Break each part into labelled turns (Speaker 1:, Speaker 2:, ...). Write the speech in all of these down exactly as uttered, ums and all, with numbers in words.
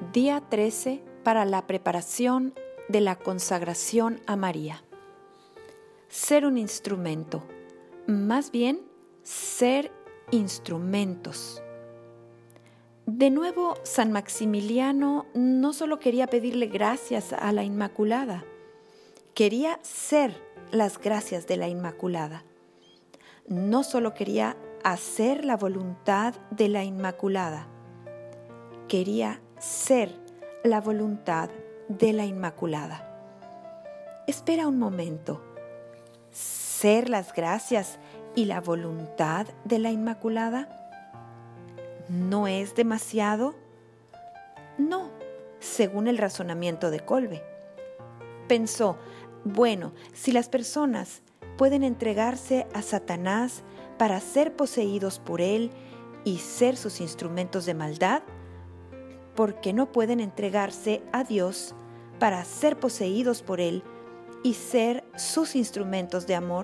Speaker 1: Día trece para la preparación de la consagración a María. Ser un instrumento, más bien ser instrumentos. De nuevo, San Maximiliano no solo quería pedirle gracias a la Inmaculada, quería ser las gracias de la Inmaculada. No solo quería hacer la voluntad de la Inmaculada, quería ser la voluntad de la Inmaculada. Espera un momento. ¿Ser las gracias y la voluntad de la Inmaculada no es demasiado? No, según el razonamiento de Kolbe. Pensó, bueno, si las personas pueden entregarse a Satanás para ser poseídos por él y ser sus instrumentos de maldad, ¿por qué no pueden entregarse a Dios para ser poseídos por él y ser sus instrumentos de amor?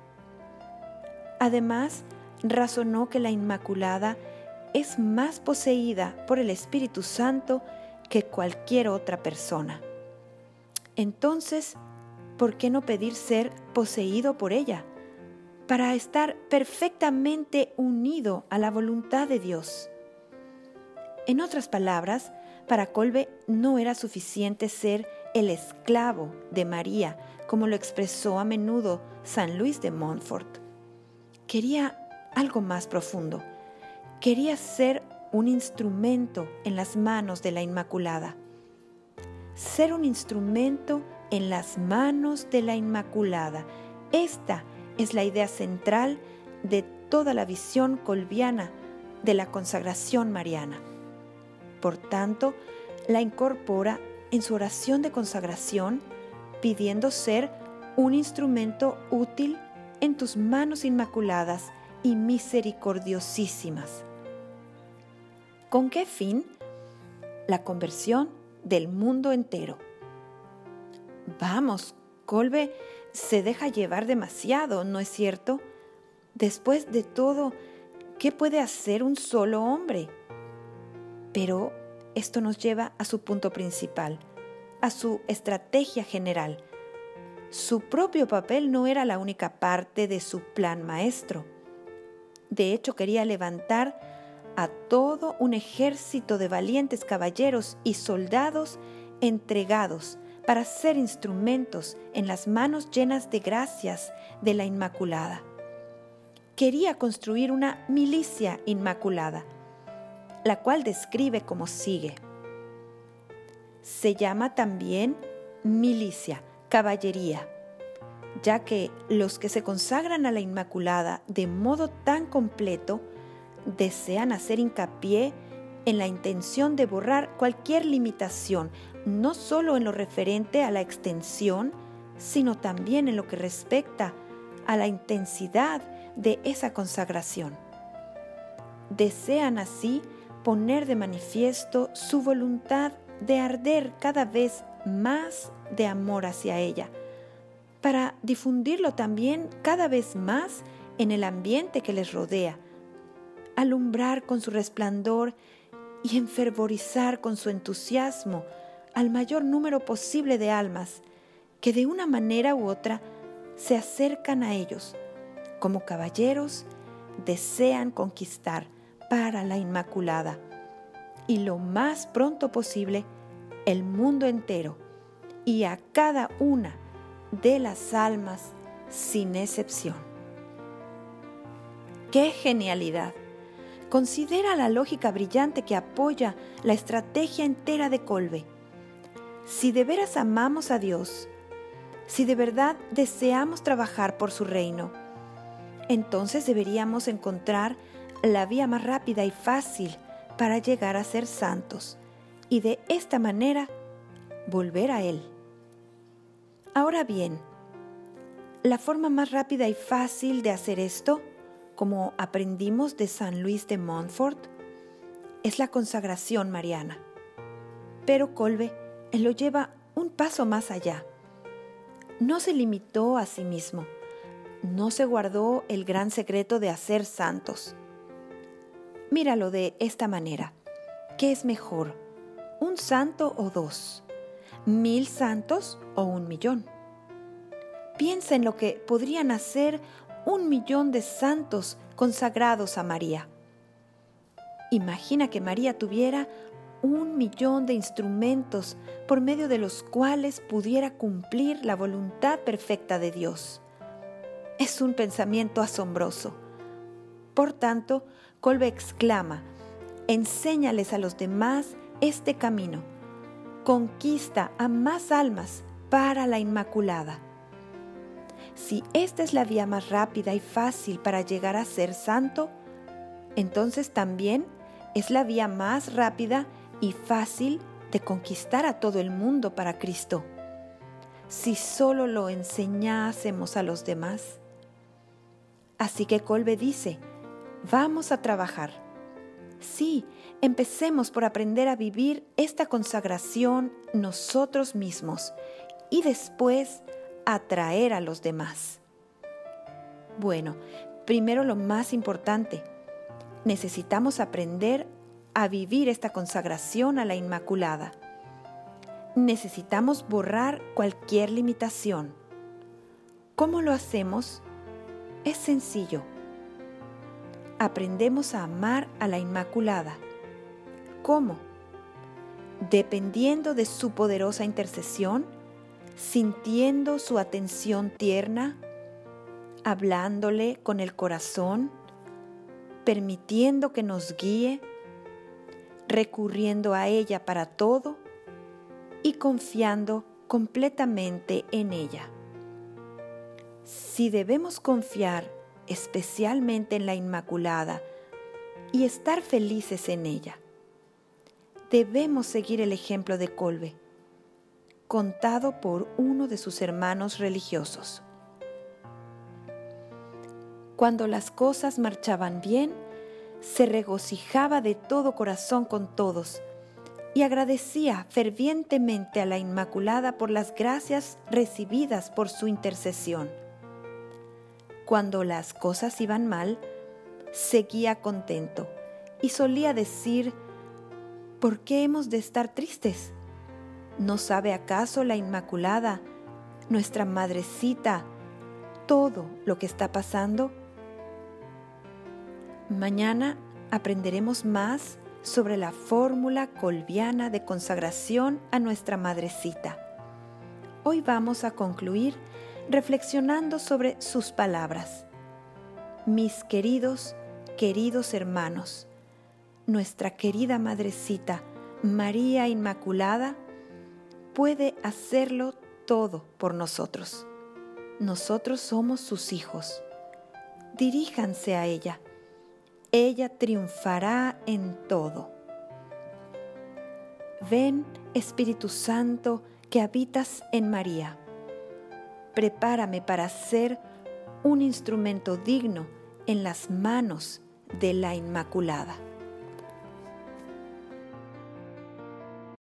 Speaker 1: Además, razonó que la Inmaculada es más poseída por el Espíritu Santo que cualquier otra persona. Entonces, ¿por qué no pedir ser poseído por ella, para estar perfectamente unido a la voluntad de Dios? En otras palabras, para Kolbe no era suficiente ser el esclavo de María, como lo expresó a menudo San Luis de Montfort. Quería algo más profundo. Quería ser un instrumento en las manos de la Inmaculada. Ser un instrumento en las manos de la Inmaculada. Esta es la idea central de toda la visión kolbiana de la consagración mariana. Por tanto, la incorpora en su oración de consagración, pidiendo ser un instrumento útil en tus manos inmaculadas y misericordiosísimas. ¿Con qué fin? La conversión del mundo entero. Vamos, Kolbe se deja llevar demasiado, ¿no es cierto? Después de todo, ¿qué puede hacer un solo hombre? Pero esto nos lleva a su punto principal, a su estrategia general. Su propio papel no era la única parte de su plan maestro. De hecho, quería levantar a todo un ejército de valientes caballeros y soldados entregados para ser instrumentos en las manos llenas de gracias de la Inmaculada. Quería construir una milicia inmaculada, la cual describe como sigue. Se llama también milicia, caballería, ya que los que se consagran a la Inmaculada de modo tan completo desean hacer hincapié en la intención de borrar cualquier limitación, no solo en lo referente a la extensión, sino también en lo que respecta a la intensidad de esa consagración. Desean así poner de manifiesto su voluntad de arder cada vez más de amor hacia ella, para difundirlo también cada vez más en el ambiente que les rodea, alumbrar con su resplandor y enfervorizar con su entusiasmo al mayor número posible de almas que de una manera u otra se acercan a ellos, como caballeros desean conquistar para la Inmaculada y lo más pronto posible el mundo entero y a cada una de las almas sin excepción. ¡Qué genialidad! Considera la lógica brillante que apoya la estrategia entera de Kolbe. Si de veras amamos a Dios, si de verdad deseamos trabajar por su reino, entonces deberíamos encontrar la vía más rápida y fácil para llegar a ser santos y de esta manera volver a Él. Ahora bien, la forma más rápida y fácil de hacer esto, como aprendimos de San Luis de Montfort, es la consagración mariana. Pero Kolbe lo lleva un paso más allá. No se limitó a sí mismo, no se guardó el gran secreto de hacer santos. Míralo de esta manera. ¿Qué es mejor? un santo o dos, mil santos o un millón. Piensa en lo que podrían hacer un millón de santos consagrados a María. Imagina que María tuviera un millón de instrumentos por medio de los cuales pudiera cumplir la voluntad perfecta de Dios. Es un pensamiento asombroso. Por tanto, Kolbe exclama: enséñales a los demás este camino. Conquista a más almas para la Inmaculada. Si esta es la vía más rápida y fácil para llegar a ser santo, entonces también es la vía más rápida y fácil de conquistar a todo el mundo para Cristo. Si solo lo enseñásemos a los demás. Así que Kolbe dice: vamos a trabajar. Sí, empecemos por aprender a vivir esta consagración nosotros mismos y después atraer a los demás. Bueno, primero lo más importante, necesitamos aprender a vivir esta consagración a la Inmaculada. Necesitamos borrar cualquier limitación. ¿Cómo lo hacemos? Es sencillo. Aprendemos a amar a la Inmaculada. ¿Cómo? Dependiendo de su poderosa intercesión, sintiendo su atención tierna, hablándole con el corazón, permitiendo que nos guíe, recurriendo a ella para todo y confiando completamente en ella. Si debemos confiar especialmente en la Inmaculada y estar felices en ella, debemos seguir el ejemplo de Kolbe, contado por uno de sus hermanos religiosos. Cuando las cosas marchaban bien, se regocijaba de todo corazón con todos y agradecía fervientemente a la Inmaculada por las gracias recibidas por su intercesión. Cuando las cosas iban mal, seguía contento y solía decir: ¿por qué hemos de estar tristes? ¿No sabe acaso la Inmaculada, nuestra madrecita, todo lo que está pasando? Mañana aprenderemos más sobre la fórmula kolbiana de consagración a nuestra madrecita. Hoy vamos a concluir reflexionando sobre sus palabras. Mis queridos, queridos hermanos, nuestra querida madrecita María Inmaculada puede hacerlo todo por nosotros. Nosotros somos sus hijos. Diríjanse a ella. Ella triunfará en todo. Ven, Espíritu Santo, que habitas en María. Prepárame para ser un instrumento digno en las manos de la Inmaculada.